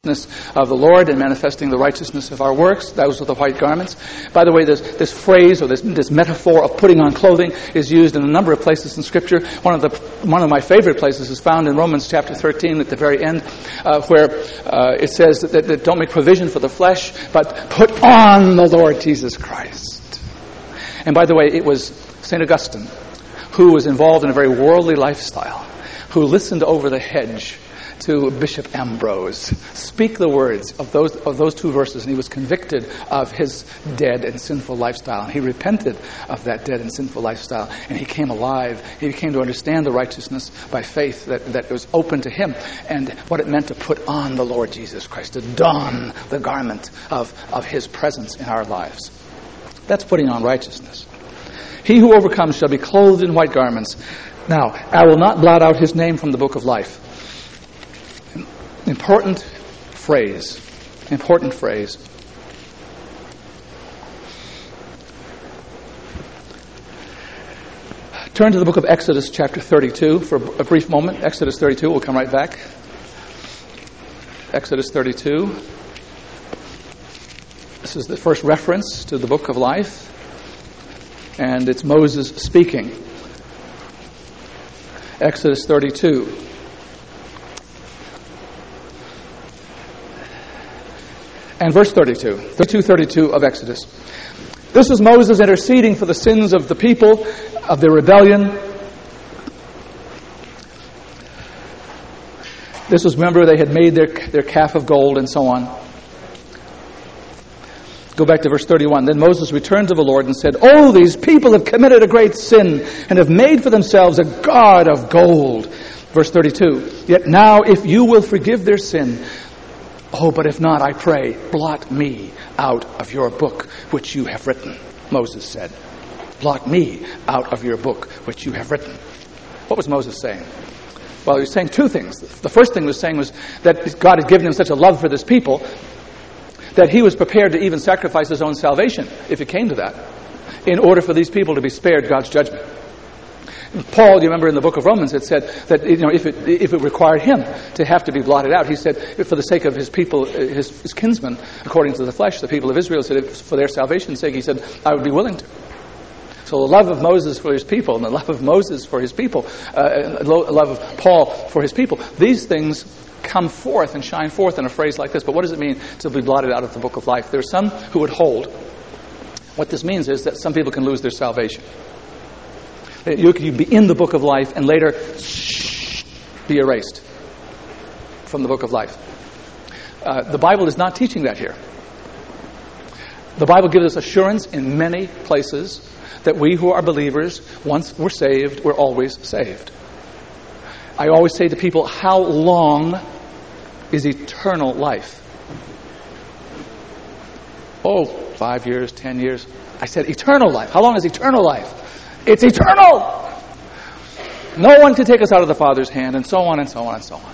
of the Lord and manifesting the righteousness of our works. Those are the white garments. By the way, this phrase or this metaphor of putting on clothing is used in a number of places in Scripture. One of my favorite places is found in Romans chapter 13 at the very end, where it says that don't make provision for the flesh, but put on the Lord Jesus Christ. And by the way, it was St. Augustine who was involved in a very worldly lifestyle, who listened over the hedge to Bishop Ambrose speak the words of those two verses, and he was convicted of his dead and sinful lifestyle. And he repented of that dead and sinful lifestyle, and he came alive. He came to understand the righteousness by faith that was open to him, and what it meant to put on the Lord Jesus Christ, to don the garment of his presence in our lives. That's putting on righteousness. He who overcomes shall be clothed in white garments. Now, I will not blot out his name from the book of life. Important phrase. Turn to the book of Exodus chapter 32 for a brief moment. Exodus 32, we'll come right back. Exodus 32. This is the first reference to the book of life, and it's Moses speaking. Exodus 32. And verse 32 of Exodus. This is Moses interceding for the sins of the people, of their rebellion. This was, remember, they had made their calf of gold and so on. Go back to verse 31. Then Moses returned to the Lord and said, "Oh, these people have committed a great sin and have made for themselves a god of gold." Verse 32. Yet now, if you will forgive their sin, but if not, I pray, blot me out of your book which you have written, Moses said. Blot me out of your book which you have written. What was Moses saying? Well, he was saying two things. The first thing he was saying was that God had given him such a love for this people that he was prepared to even sacrifice his own salvation, if it came to that, in order for these people to be spared God's judgment. Paul, you remember in the book of Romans, it said that if it required him to have to be blotted out, he said, for the sake of his people, his kinsmen, according to the flesh, the people of Israel, said, for their salvation's sake, he said, I would be willing to. So the love of Moses for his people, and the love of Moses for his people, the love of Paul for his people, these things come forth and shine forth in a phrase like this. But what does it mean to be blotted out of the book of life? There are some who would hold what this means is that some people can lose their salvation. You can be in the book of life and later be erased from the book of life. The Bible is not teaching that here. The Bible gives us assurance in many places that we who are believers, once we're saved, we're always saved. I always say to people, how long is eternal life? 5 years, 10 years. I said eternal life. How long is eternal life? It's eternal! No one can take us out of the Father's hand, and so on and so on and so on.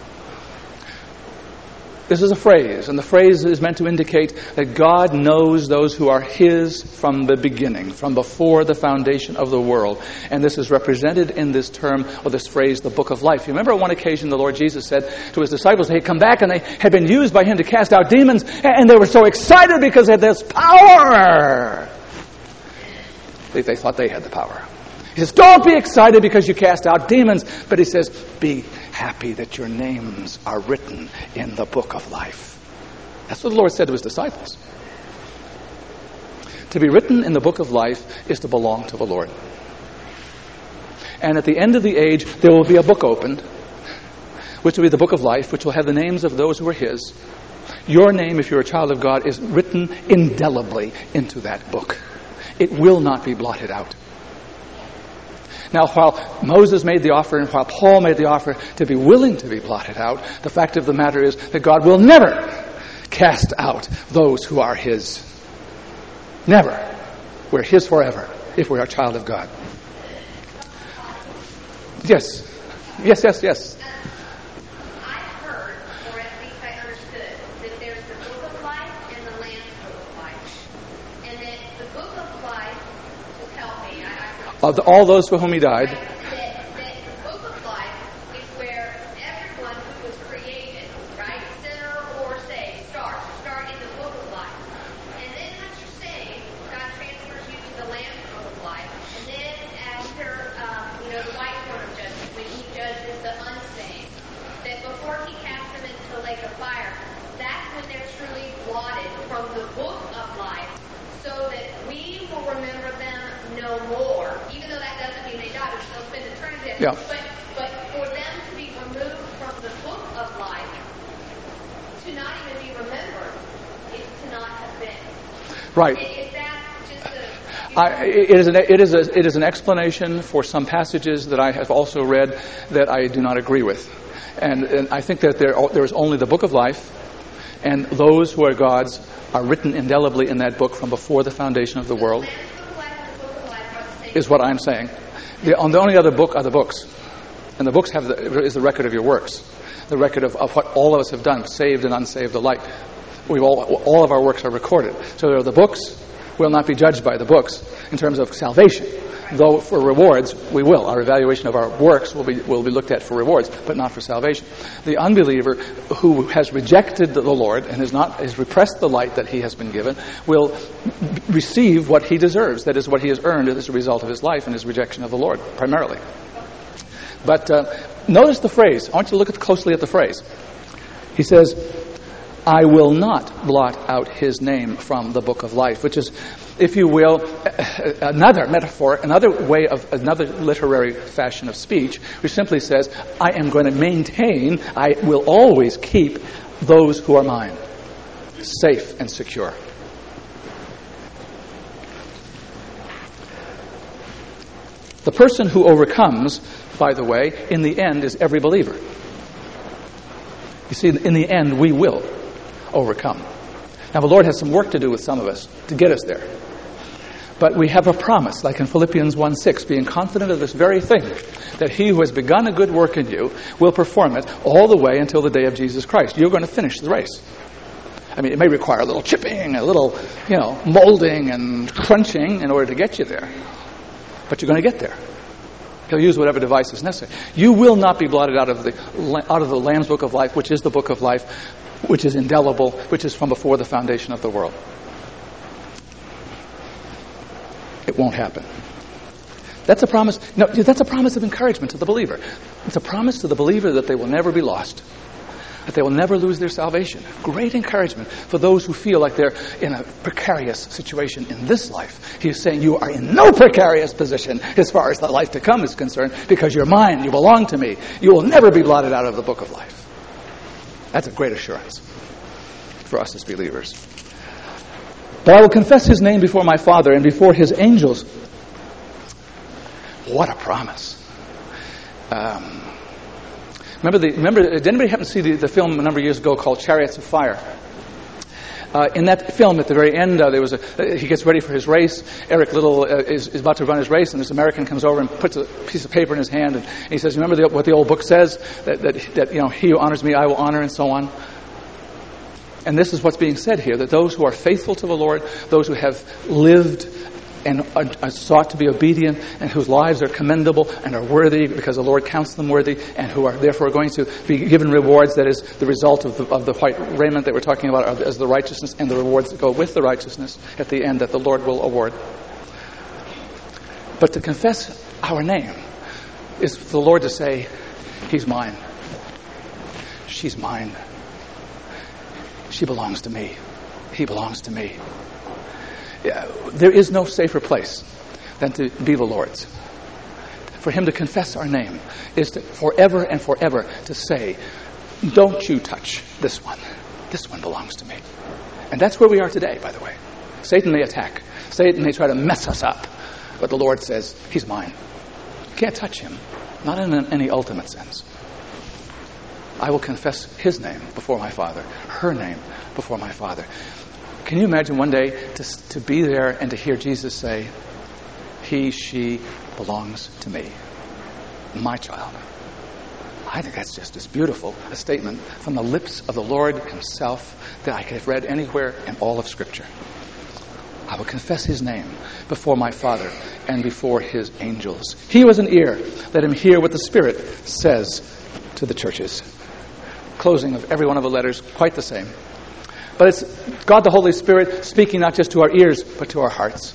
This is a phrase, and the phrase is meant to indicate that God knows those who are His from the beginning, from before the foundation of the world. And this is represented in this term, or this phrase, the book of life. You remember on one occasion the Lord Jesus said to His disciples, they had come back and they had been used by Him to cast out demons, and they were so excited because they had this power. They thought they had the power. He says, don't be excited because you cast out demons. But He says, be happy that your names are written in the book of life. That's what the Lord said to His disciples. To be written in the book of life is to belong to the Lord. And at the end of the age, there will be a book opened, which will be the book of life, which will have the names of those who are His. Your name, if you're a child of God, is written indelibly into that book. It will not be blotted out. Now, while Moses made the offer and while Paul made the offer to be willing to be blotted out, the fact of the matter is that God will never cast out those who are His. Never. We're His forever if we're a child of God. Yes. Yes. I've heard, or at least I understood, that there's the book of life and the Lamb's book of life. And that the book of life, just help me, of all those for whom He died. That the book of life is where everyone who was created, right, sinner or saved, more, even though that doesn't mean they die, they're still spending eternity. Yeah. But for them to be removed from the book of life, to not even be remembered, is to not have been. Right. Is that just a... It is an explanation for some passages that I have also read that I do not agree with. And I think that there is only the book of life, and those who are God's are written indelibly in that book from before the foundation of the world, is what I'm saying. The only other book are the books. And the books is the record of your works, the record of what all of us have done, saved and unsaved alike. All of our works are recorded. So there are the books. We'll not be judged by the books in terms of salvation. Though for rewards, we will. Our evaluation of our works will be looked at for rewards, but not for salvation. The unbeliever who has rejected the Lord and has repressed the light that he has been given will receive what he deserves. That is what he has earned as a result of his life and his rejection of the Lord, primarily. But notice the phrase. I want you to look closely at the phrase. He says, I will not blot out his name from the book of life, which is, if you will, another metaphor, another literary fashion of speech, which simply says, I am going to maintain, I will always keep those who are mine, safe and secure. The person who overcomes, by the way, in the end is every believer. You see, in the end, we will overcome. Now, the Lord has some work to do with some of us to get us there. But we have a promise, like in Philippians 1:6, being confident of this very thing, that he who has begun a good work in you will perform it all the way until the day of Jesus Christ. You're going to finish the race. I mean, it may require a little chipping, a little, molding and crunching in order to get you there. But you're going to get there. He'll use whatever device is necessary. You will not be blotted out of the Lamb's Book of Life, which is the Book of Life, which is indelible, which is from before the foundation of the world. It won't happen. That's a promise. No, that's a promise of encouragement to the believer. It's a promise to the believer that they will never be lost, that they will never lose their salvation. Great encouragement for those who feel like they're in a precarious situation in this life. He is saying you are in no precarious position as far as the life to come is concerned, because you're mine, you belong to me. You will never be blotted out of the book of life. That's a great assurance for us as believers. But I will confess his name before my Father and before his angels. What a promise. Remember, did anybody happen to see the film a number of years ago called Chariots of Fire? In that film, at the very end, he gets ready for his race. Eric Liddell is about to run his race, and this American comes over and puts a piece of paper in his hand, and he says, remember what the old book says? That he who honors me, I will honor, and so on. And this is what's being said here, that those who are faithful to the Lord, those who have lived and are sought to be obedient, and whose lives are commendable and are worthy because the Lord counts them worthy, and who are therefore going to be given rewards, that is the result of the white raiment that we're talking about as the righteousness, and the rewards that go with the righteousness at the end that the Lord will award. But to confess our name is for the Lord to say, he's mine. She's mine. She belongs to me. He belongs to me. There is no safer place than to be the Lord's. For him to confess our name is to forever and forever to say, don't you touch this one. This one belongs to me. And that's where we are today, by the way. Satan may attack. Satan may try to mess us up. But the Lord says, he's mine. You can't touch him. Not in any ultimate sense. I will confess his name before my Father, her name before my Father. Can you imagine one day to be there and to hear Jesus say, he, she belongs to me, my child? I think that's just as beautiful a statement from the lips of the Lord himself that I could have read anywhere in all of Scripture. I will confess his name before my Father and before his angels. He who has an ear, let him hear what the Spirit says to the churches. Closing of every one of the letters, quite the same. But it's God the Holy Spirit speaking not just to our ears, but to our hearts.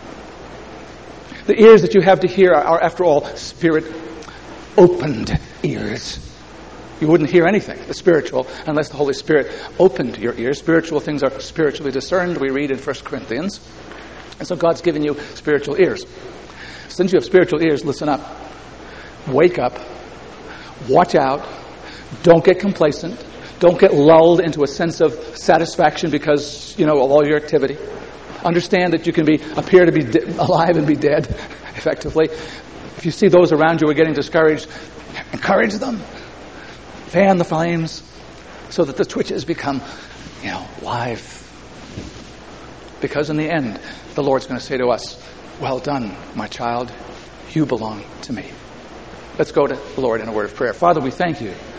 The ears that you have to hear are, after all, Spirit-opened ears. You wouldn't hear anything, the spiritual, unless the Holy Spirit opened your ears. Spiritual things are spiritually discerned, we read in 1 Corinthians. And so God's given you spiritual ears. Since you have spiritual ears, listen up. Wake up. Watch out. Don't get complacent. Don't get lulled into a sense of satisfaction because, of all your activity. Understand that you can appear to be alive and be dead, effectively. If you see those around you are getting discouraged, encourage them. Fan the flames so that the twitches become, live. Because in the end, the Lord's going to say to us, well done, my child. You belong to me. Let's go to the Lord in a word of prayer. Father, we thank you